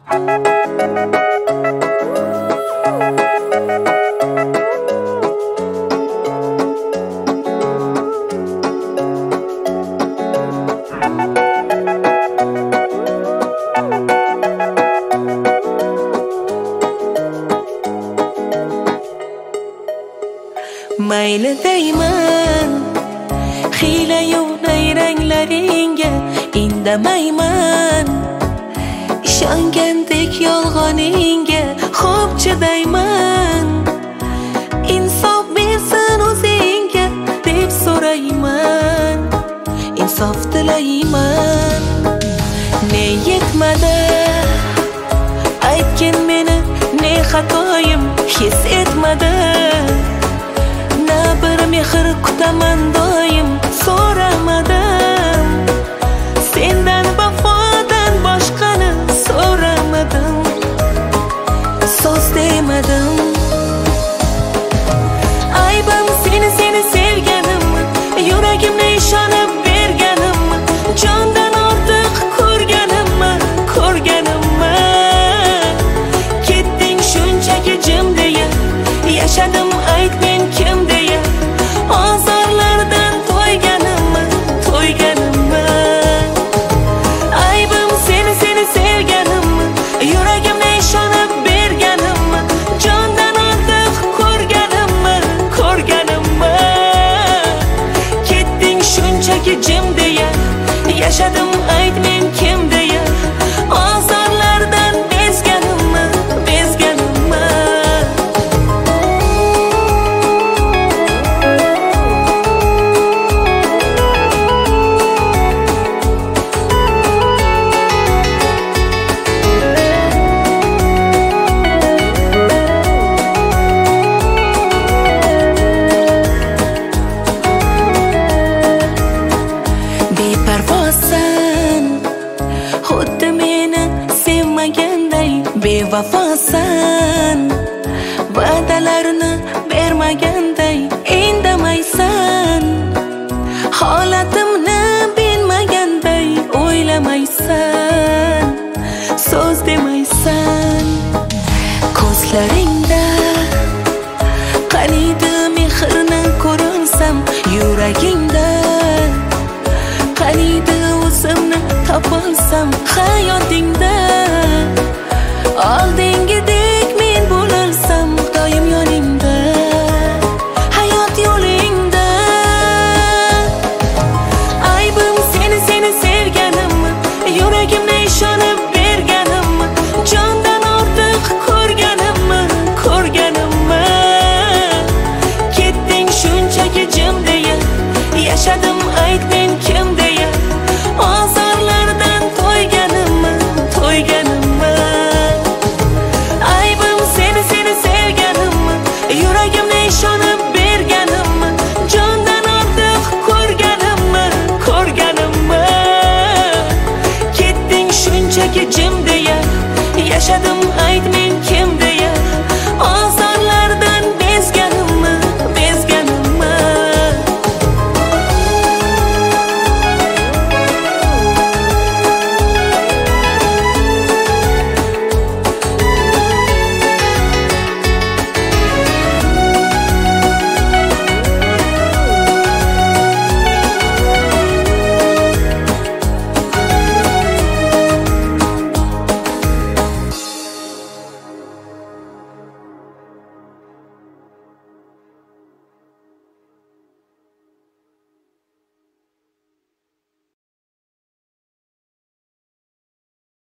Mayli deyman hiyla-yu nayranglaringga indamayman, ishongandek yolg'oningga xo'p chidayman. Insof bersin o'zingga deb so'rayman, insof tilayman. Ne yetmadi aytgin meni, ne xatoyim his etmadi. Bir mehr kutaman doim so'ramadim, sendan vafodan boshqani so'ramadim, so'z demadim. Aybim seni sevganimmi, yuragimni ishonib berganimmi, jondan ortiq ko'rganimmi. Ketding shunchaki jim deya, yashadim ayt men kim deya. Azarlardan to'yganimmi. Aybim seni sevganimmi, yuragimni ishonib berganimmi, jondan ortiq ko'rganimmi. Ketding shunchaki jim deya, yashadim ayt men kim deya. Azarlardan bezganimmi. Beparvosan, xuddi meni sevmaganday bevafosan, va'dalarni bermaganday indamaysan, holatimni bilmaganday o'ylamaysan, so'z demaysan. Ko'zlaringda qaniydi mehrni ko'ransam, yuragingda qaniydi o'zimni topolsam, hayotingda oldingidek men bo'lolsam, doim yoningda, hayot yo'lingda. Aybim seni sevganimmi, yuragimni ishonib berganimmi, jondan ortiq ko'rganimmi. Ketding shunchaki jim deya, yashadim ayt men kim deya. Azarlardan to'yganimmi. Aybim seni sevganimmi, yuragimni ishonib berganimmi, jondan ortiq ko'rganimmi. Ketding shunchaki jim deya, yashadim ayt men